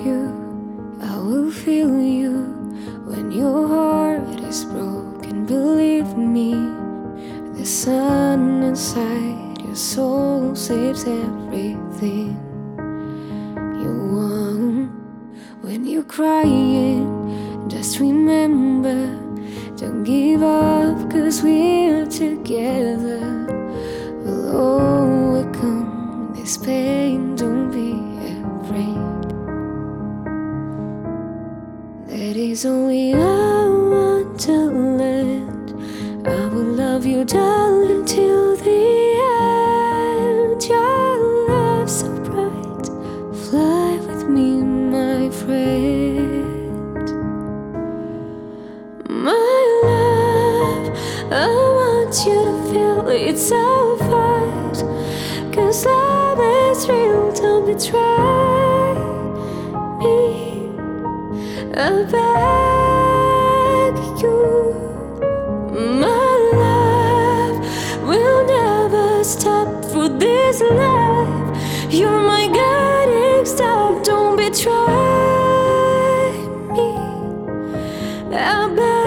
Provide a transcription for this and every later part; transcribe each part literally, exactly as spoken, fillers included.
you, I will feel you when your heart is broken. Believe me, the sun inside your soul saves everything you want. When you're crying, just remember, don't give up, 'cause we're together. We'll overcome this pain, don't be afraid. That is only our wonderland. I will love you, darling, till the end. Your love so bright, fly with me, my friend. My love, I want you to feel it so fast, 'cause love is real, don't betray me. I beg you, my love, we'll never stop for this life. You're my guiding star, don't betray me. I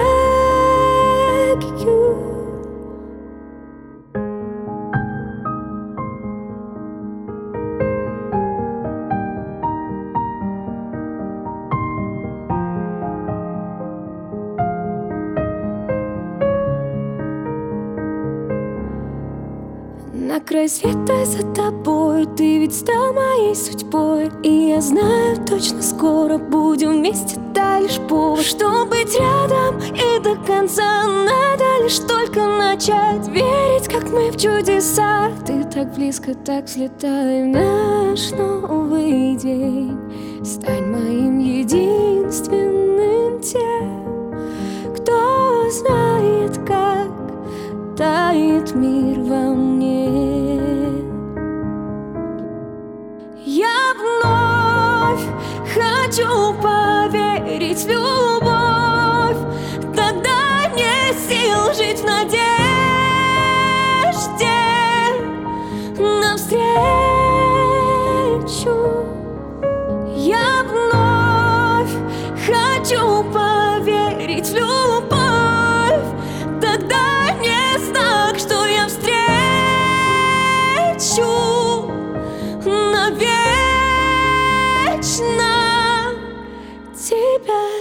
beg you. На край света за тобой, ты ведь стал моей судьбой. И я знаю, точно скоро будем вместе, да лишь повод, чтобы быть рядом и до конца. Надо лишь только начать верить, как мы в чудеса. Ты так близко, так взлетай в наш новый день. Стань моим единственным тем, кто знает, как тает мир во мне. Я вновь хочу поверить в любовь. Тогда мне сил жить в надежде навстречу. Я вновь хочу поверить в любовь. Тогда не знак, что я встречу навечно тебя.